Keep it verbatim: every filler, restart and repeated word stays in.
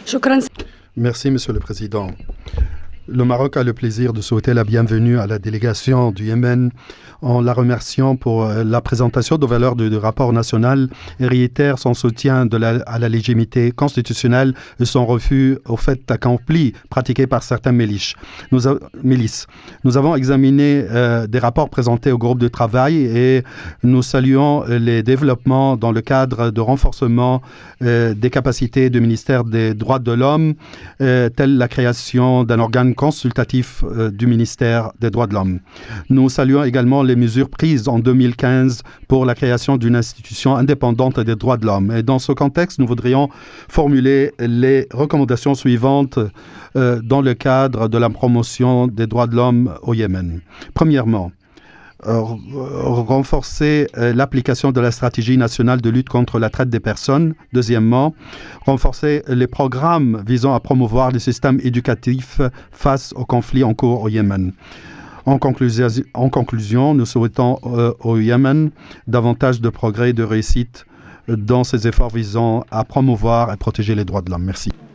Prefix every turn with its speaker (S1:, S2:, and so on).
S1: Merci, Monsieur le Président. Le Maroc a le plaisir de souhaiter la bienvenue à la délégation du Yémen en la remerciant pour la présentation de valeurs du, du rapport national et réitère son soutien de la, à la légitimité constitutionnelle et son refus au fait accompli pratiqué par certains milices. Nous, a, milices. Nous avons examiné euh, des rapports présentés au groupe de travail et nous saluons les développements dans le cadre de renforcement euh, des capacités du ministère des Droits de l'Homme, euh, telle la création d'un organe consultatif euh, du ministère des Droits de l'Homme. Nous saluons également les mesures prises en deux mille quinze pour la création d'une institution indépendante des droits de l'homme. Et dans ce contexte, nous voudrions formuler les recommandations suivantes euh, dans le cadre de la promotion des droits de l'homme au Yémen. Premièrement, Euh, renforcer euh, l'application de la stratégie nationale de lutte contre la traite des personnes. Deuxièmement, renforcer les programmes visant à promouvoir le système éducatif face aux conflits en cours au Yémen. En conclusion, en conclusion nous souhaitons euh, au Yémen davantage de progrès et de réussite dans ses efforts visant à promouvoir et protéger les droits de l'homme. Merci.